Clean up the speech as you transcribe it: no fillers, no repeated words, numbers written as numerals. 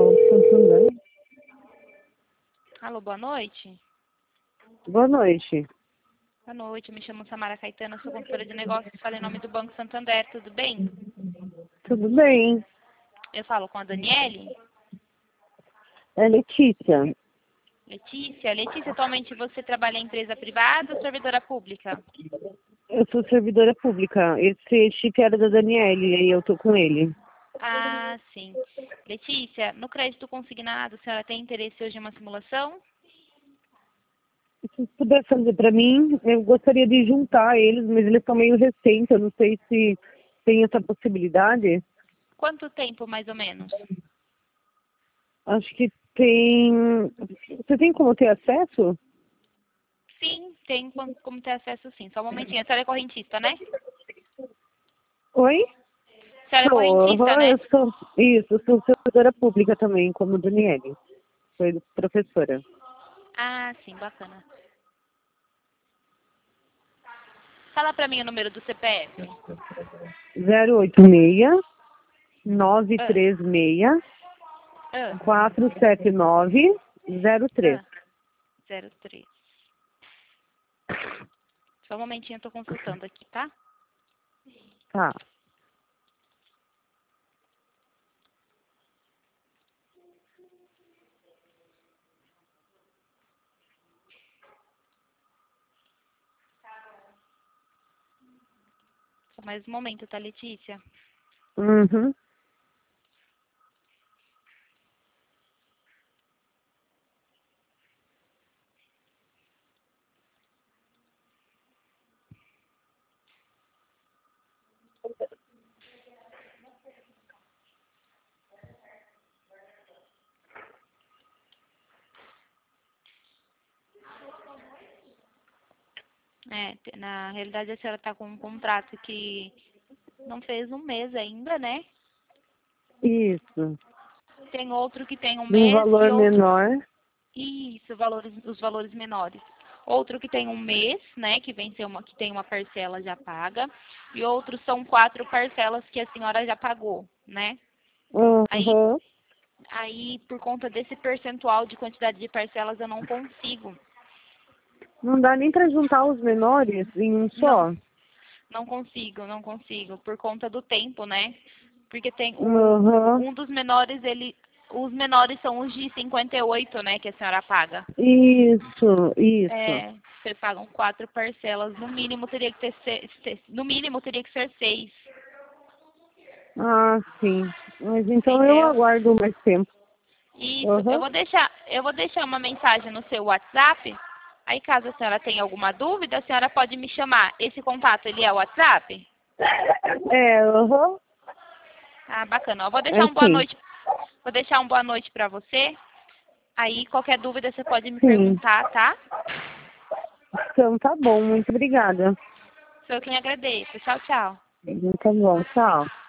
Santander. Alô, boa noite. Boa noite. Boa noite, me chamo Samara Caetano, sou consultora de negócios, falo em nome do Banco Santander, tudo bem? Tudo bem? Eu falo com a Daniele. É Letícia. Letícia, atualmente você trabalha em empresa privada ou servidora pública? Eu sou servidora pública. Esse chip era da Daniele e aí eu tô com ele. Ah, sim. Letícia, no crédito consignado, a senhora tem interesse hoje em uma simulação? Se puder fazer pra mim, eu gostaria de juntar eles, mas eles estão meio recentes. Eu não sei se tem essa possibilidade. Quanto tempo, mais ou menos? Acho que tem... Você tem como ter acesso? Sim, tem como ter acesso sim. Só um momentinho, a senhora é correntista, né? Oi? A senhora é correntista, né? Eu sou... Isso, eu sou servidora pública também, como Daniele. Sou professora. Ah, sim, bacana. Fala pra mim o número do CPF. 086 Ah, 936 ah, 47903. ah, 03. Só um momentinho, eu tô consultando aqui, tá? Tá. Só mais um momento, tá, Letícia? Uhum. Na realidade a senhora tá com um contrato que não fez um mês ainda, né? Isso. Tem outro que tem um De um mês e valor outro... menor. Isso, os valores menores. Outro que tem um mês, né, que venceu que tem uma parcela já paga, e outros são 4 parcelas que a senhora já pagou, né? Aí, Uhum. aí por conta desse percentual de quantidade de parcelas eu não consigo. Não dá nem para juntar os menores em um Não, só. não consigo, por conta do tempo, né? Porque tem Uhum. um dos menores, os menores são os de 58, né, que a senhora paga. Isso, isso. É, vocês pagam 4 parcelas, no mínimo teria que no mínimo teria que ser 6, Ah, sim. Mas então eu entendeu? aguardo mais tempo. Isso, Uhum. eu vou deixar uma mensagem no seu WhatsApp. Aí caso a senhora tenha alguma dúvida, a senhora pode me chamar. Esse contato, ele é o WhatsApp? É, uhum. Ah, bacana. Eu vou É deixar sim. vou deixar uma boa noite para você. Aí qualquer dúvida você pode me Sim. perguntar, tá? Então tá bom, muito obrigada. Sou eu quem agradeço. Tchau, tchau. Tá bom, tchau.